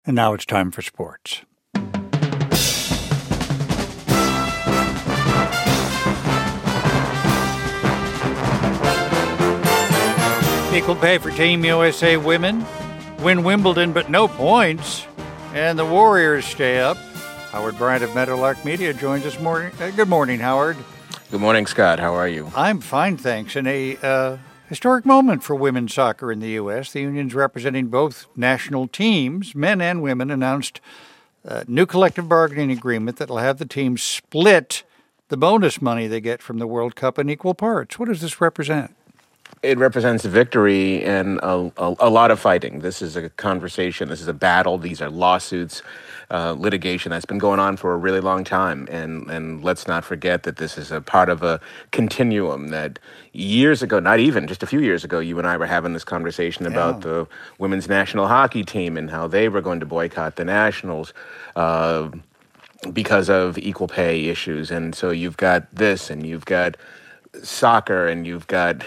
And now it's time for sports. Equal pay for Team USA women. Win Wimbledon, but no points. And the Warriors stay up. Howard Bryant of Meadowlark Media joins us morning. Good morning, Howard. Good morning, Scott. How are you? I'm fine, thanks. In a historic moment for women's soccer in the U.S., the unions representing both national teams, men and women, announced a new collective bargaining agreement that will have the teams split the bonus money they get from the World Cup in equal parts. What does this represent? It represents a victory and a lot of fighting. This is a conversation. This is a battle. These are lawsuits, litigation that's been going on for a really long time. And let's not forget that this is a part of a continuum that years ago, not even just a few years ago, you and I were having this conversation about the women's national hockey team and how they were going to boycott the Nationals because of equal pay issues. And so you've got this, and you've got soccer, and you've got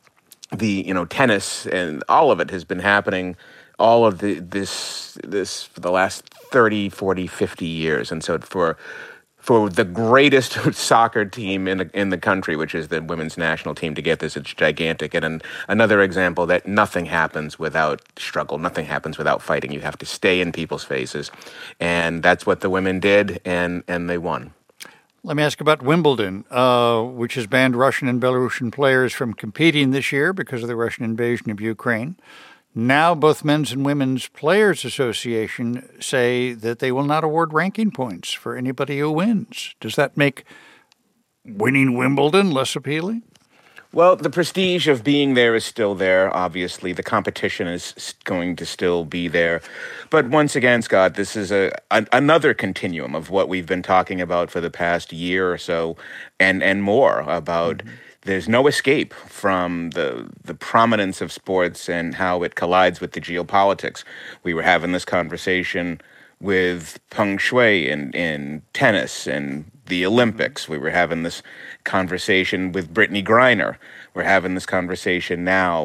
tennis, and all of it has been happening, all of this for the last 30, 40, 50 years. And so for the greatest soccer team in the country, which is the women's national team, to get this, it's gigantic. And another example that nothing happens without struggle, nothing happens without fighting. You have to stay in people's faces. And that's what the women did, and they won. Let me ask about Wimbledon, which has banned Russian and Belarusian players from competing this year because of the Russian invasion of Ukraine. Now both Men's and Women's Players Association say that they will not award ranking points for anybody who wins. Does that make winning Wimbledon less appealing? Well, the prestige of being there is still there, obviously. The competition is going to still be there. But once again, Scott, this is another continuum of what we've been talking about for the past year or so and more about there's no escape from the prominence of sports and how it collides with the geopolitics. We were having this conversation with Peng Shuai in tennis and the Olympics. We were having this conversation with Brittany Griner. We're having this conversation now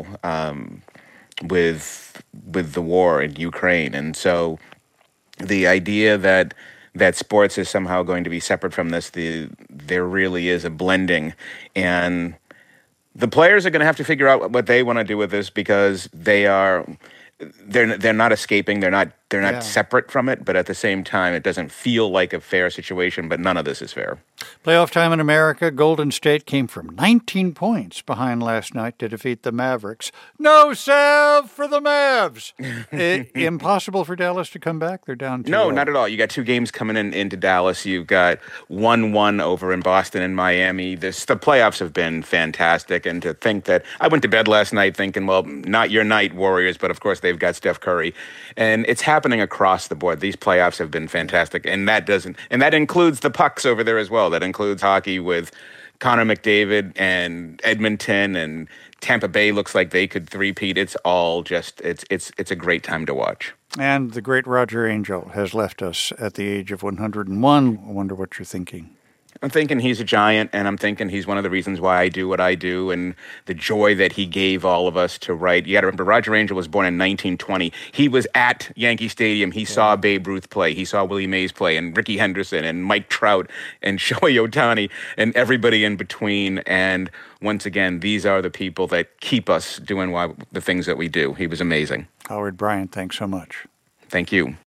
with the war in Ukraine. And so the idea that sports is somehow going to be separate from this, there really is a blending. And the players are going to have to figure out what they want to do with this, because they're not escaping. They're not separate from it, but at the same time, it doesn't feel like a fair situation, but none of this is fair. Playoff time in America. Golden State came from 19 points behind last night to defeat the Mavericks. No salve for the Mavs. Impossible for Dallas to come back? They're down 2-0. No, not at all. You got two games coming into Dallas. You've got 1-1 over in Boston and Miami. The playoffs have been fantastic. And to think that I went to bed last night thinking, well, not your night, Warriors, but of course they've got Steph Curry. And it's happening across the board. These playoffs have been fantastic. And that includes the pucks over there as well. That includes hockey with Connor McDavid and Edmonton, and Tampa Bay looks like they could three-peat. It's all just, it's a great time to watch. And the great Roger Angel has left us at the age of 101. I wonder what you're thinking. I'm thinking he's a giant, and I'm thinking he's one of the reasons why I do what I do, and the joy that he gave all of us to write. You got to remember, Roger Angel was born in 1920. He was at Yankee Stadium. He saw Babe Ruth play. He saw Willie Mays play, and Ricky Henderson, and Mike Trout, and Shohei Ohtani, and everybody in between. And once again, these are the people that keep us doing the things that we do. He was amazing. Howard Bryant, thanks so much. Thank you.